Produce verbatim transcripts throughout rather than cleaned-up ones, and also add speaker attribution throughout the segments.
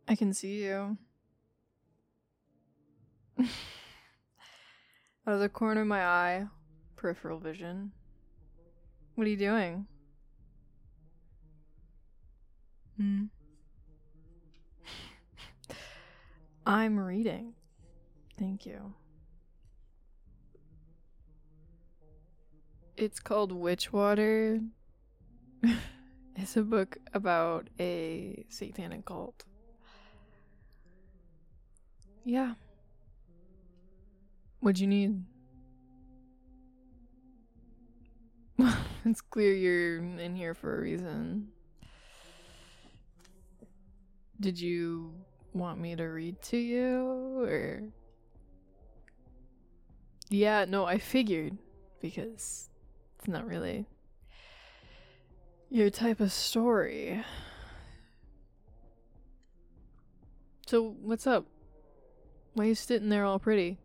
Speaker 1: I can see you. Out of the corner of my eye, peripheral vision. What are you doing? Hmm. I'm reading. Thank you. It's called Witchwater. It's a book about a satanic cult. Yeah. What'd you need? It's clear you're in here for a reason. Did you want me to read to you, or? Yeah, no, I figured, because it's not really your type of story. So, what's up? Why are you sitting there all pretty?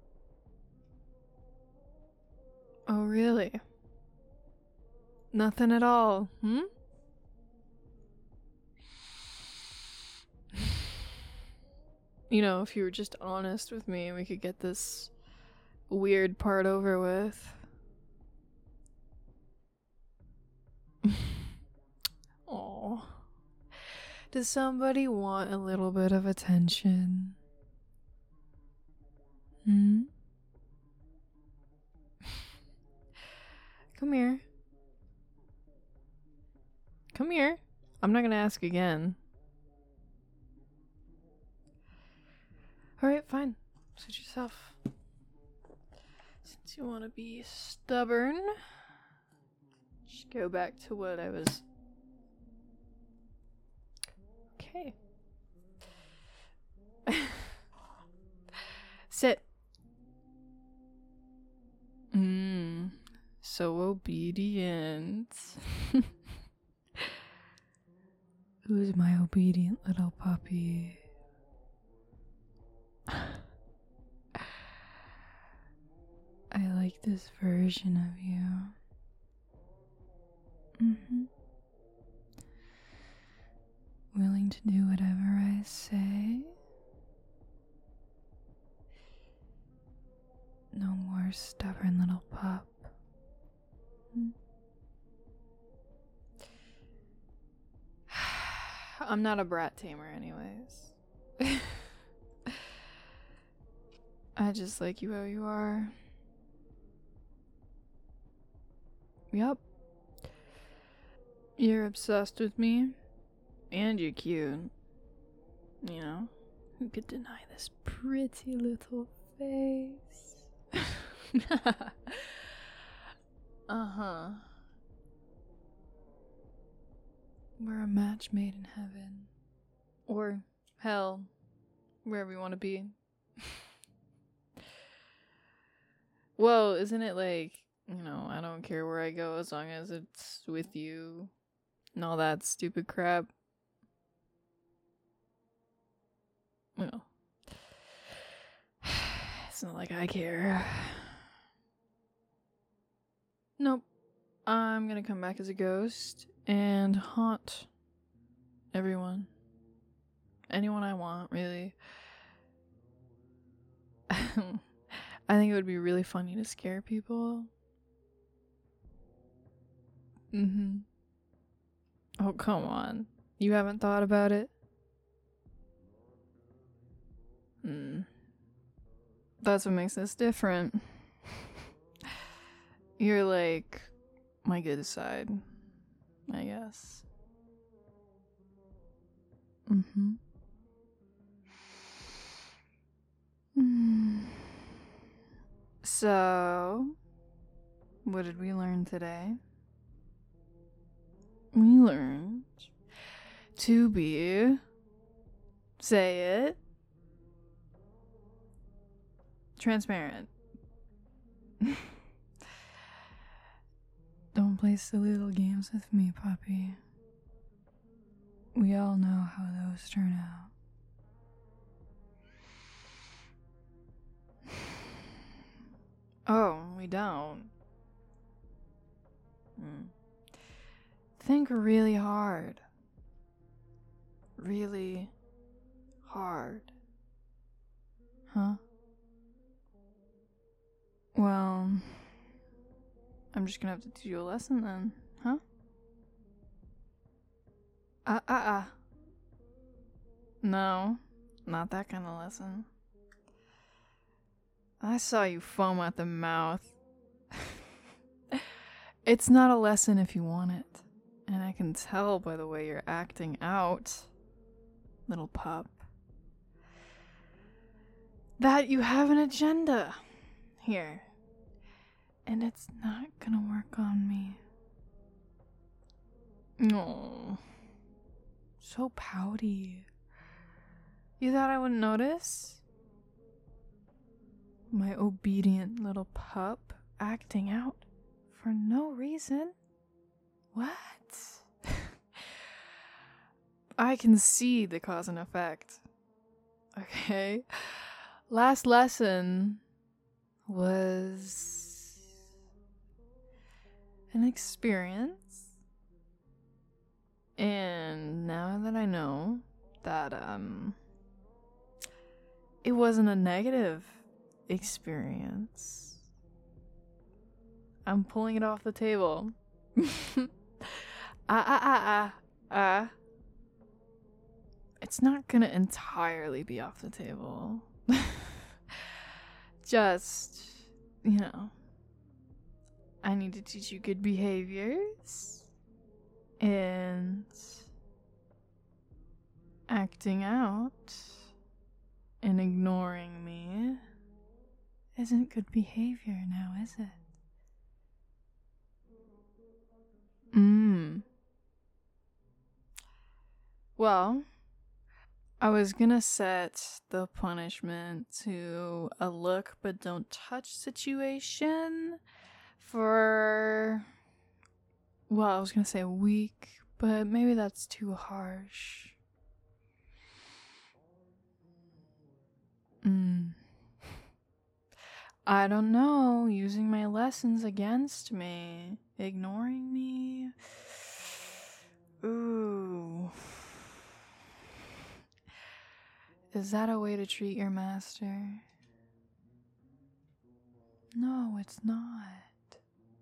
Speaker 1: Oh, really? Nothing at all, hmm? You know, if you were just honest with me, we could get this weird part over with. Aw. Does somebody want a little bit of attention? Hmm? Come here. Come here. I'm not gonna ask again. Alright, fine. Suit yourself. Since you want to be stubborn, just go back to what I was. Okay. Sit. Mmm. So obedient. Who's my obedient little puppy? I like this version of you. Mm-hmm. Willing to do whatever I say. No more stubborn little pup. Hmm? I'm not a brat tamer anyways. I just like you how you are. Yup. You're obsessed with me. And you're cute. You know? Who could deny this pretty little face? Uh-huh. We're a match made in heaven. Or hell. Wherever we want to be. Well, isn't it like, you know, I don't care where I go as long as it's with you and all that stupid crap. Well, it's not like I care. Nope. I'm gonna come back as a ghost and haunt everyone. Anyone I want, really. I think it would be really funny to scare people. Mm-hmm. Oh, come on. You haven't thought about it? Hmm. That's what makes this different. You're like my good side, I guess. Mm-hmm. Mm. So, what did we learn today? We learned to be, say it, transparent. Don't play silly little games with me, puppy. We all know how those turn out. Oh, we don't. Hmm. Think really hard. Really, hard. Huh? Well, I'm just gonna have to teach you a lesson then, huh? Ah, uh, ah, uh, ah. Uh. No, not that kind of lesson. I saw you foam at the mouth. It's not a lesson if you want it. And I can tell by the way you're acting out, little pup, that you have an agenda here. And it's not gonna work on me. No. So pouty. You thought I wouldn't notice? My obedient little pup acting out for no reason? What? I can see the cause and effect. Okay? Last lesson was an experience. And now that I know that um it wasn't a negative experience, I'm pulling it off the table. Ah ah ah ah ah. It's not gonna entirely be off the table. Just, you know, I need to teach you good behaviors, and acting out and ignoring me isn't good behavior now, is it? Mmm. Well, I was gonna set the punishment to a look but don't touch situation for, well, I was gonna say a week, but maybe that's too harsh. Mm. I don't know, using my lessons against me, ignoring me. Ooh. Is that a way to treat your master? No, it's not.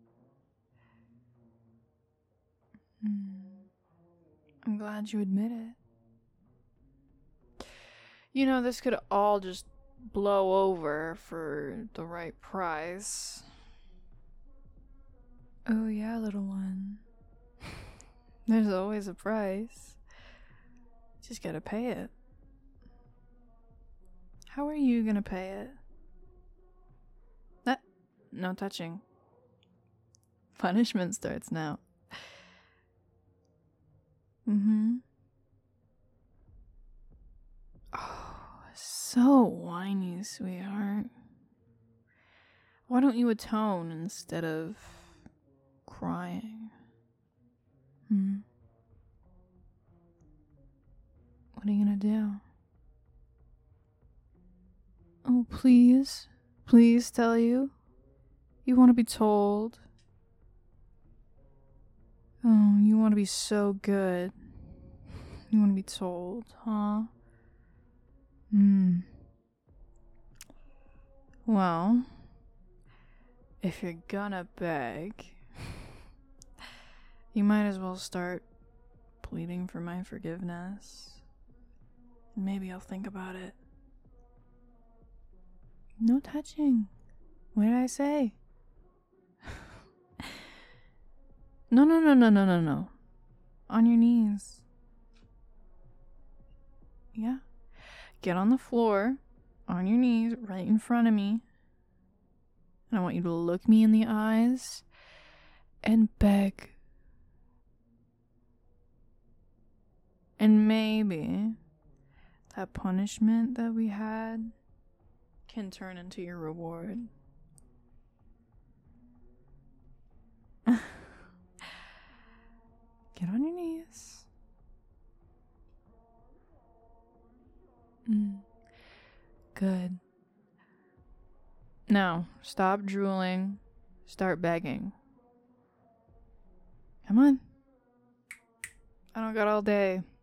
Speaker 1: Mm. I'm glad you admit it. You know, this could all just blow over for the right price. Oh yeah, little one. There's always a price. Just gotta pay it. How are you gonna pay it? That, no touching. Punishment starts now. Mm-hmm. Oh, so whiny, sweetheart. Why don't you atone instead of crying? Hmm. What are you gonna do? Oh, please. Please tell you. You want to be told. Oh, you want to be so good. You want to be told, huh? Hmm. Well, if you're gonna beg, you might as well start pleading for my forgiveness. And maybe I'll think about it. No touching. What did I say? No, no, no, no, no, no, no. On your knees. Yeah. Get on the floor, on your knees, right in front of me. And I want you to look me in the eyes and beg. And maybe that punishment that we had can turn into your reward. Get on your knees. Mm. Good. Now, stop drooling. Start begging. Come on. I don't got all day.